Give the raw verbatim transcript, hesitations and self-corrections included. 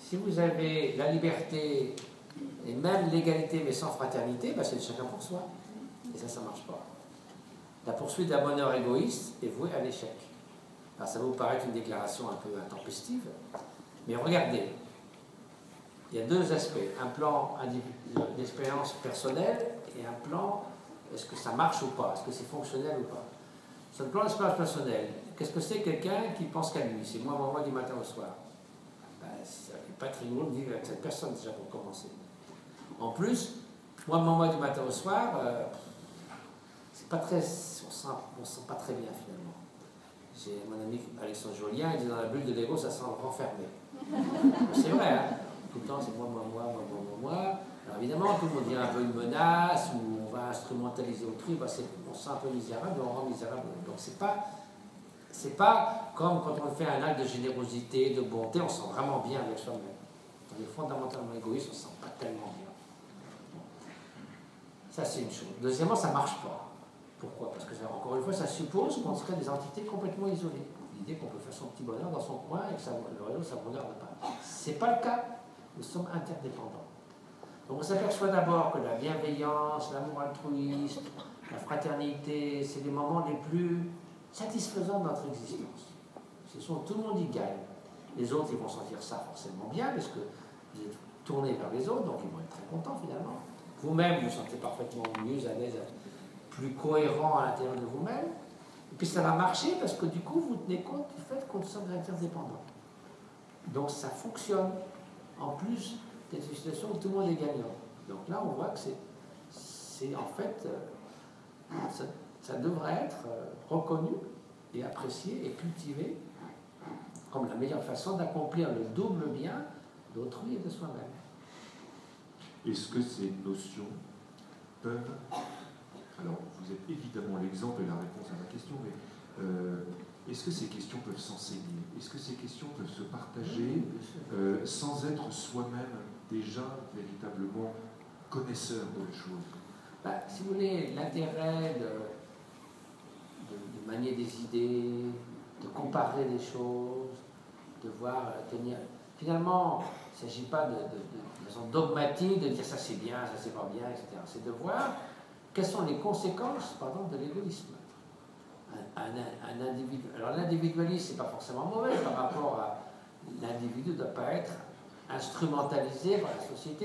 Si vous avez la liberté et même l'égalité mais sans fraternité, ben c'est de chacun pour soi. Et ça, ça ne marche pas. La poursuite d'un bonheur égoïste est vouée à l'échec. Alors ça va vous paraître une déclaration un peu intempestive, mais regardez, il y a deux aspects, un plan d'expérience personnelle et un plan, est-ce que ça marche ou pas, est-ce que c'est fonctionnel ou pas. Sur le plan d'expérience personnelle, qu'est-ce que c'est quelqu'un qui pense qu'à lui? C'est moi, moi, moi, du matin au soir. Ben, c'est pas très drôle de vivre avec cette personne déjà pour commencer. En plus, moi, moi, moi, du matin au soir, euh, c'est pas très, on sent, on sent pas très bien finalement. J'ai mon ami Alexandre Jolien, il dit dans la bulle de l'ego, ça sent renfermé. C'est vrai, hein? Tout le temps, c'est moi, moi, moi, moi, moi, moi, moi. Alors évidemment, tout le monde dit un peu une menace, ou on va instrumentaliser autrui, bah on se sent un peu misérable, on rend misérable. Donc c'est pas, c'est pas comme quand on fait un acte de générosité, de bonté, on se sent vraiment bien avec soi-même. On est fondamentalement égoïste, on ne se sent pas tellement bien. Ça, c'est une chose. Deuxièmement, ça ne marche pas. Pourquoi? Parce que, ça, encore une fois, ça suppose qu'on serait des entités complètement isolées. L'idée qu'on peut faire son petit bonheur dans son coin et que ça, le réseau, ça ne regarde pas. Ce n'est pas le cas. Nous sommes interdépendants. Donc on s'aperçoit d'abord que la bienveillance, l'amour altruiste, la fraternité, c'est les moments les plus satisfaisants de notre existence. Ce sont, tout le monde y gagne. Les autres, ils vont sentir ça forcément bien, parce que vous êtes tournés vers les autres, donc ils vont être très contents finalement. Vous-même, vous vous sentez parfaitement mieux à l'aise, plus cohérent à l'intérieur de vous-même. Et puis ça va marcher parce que du coup, vous tenez compte du fait qu'on sommes interdépendants. Donc ça fonctionne. En plus, c'est une situation où tout le monde est gagnant. Donc là, on voit que c'est en fait, euh, ça, ça devrait être euh, reconnu et apprécié et cultivé comme la meilleure façon d'accomplir le double bien d'autrui et de soi-même. Est-ce que ces notions peuvent... Alors, vous êtes évidemment l'exemple et la réponse à ma question, mais euh, est-ce que ces questions peuvent s'enseigner? Est-ce que ces questions peuvent se partager euh, sans être soi-même déjà véritablement connaisseur de la chose? Bah, si vous voulez, l'intérêt de, de, de manier des idées, de comparer des choses, de voir, tenir... Finalement, il ne s'agit pas de, de, de, de façon dogmatique de dire ça c'est bien, ça c'est pas bien, et cetera. C'est de voir quelles sont les conséquences, pardon, de l'égoïsme. Un, un, un individu... Alors l'individualisme, c'est pas forcément mauvais par rapport à... L'individu ne doit pas être instrumentalisé par la société.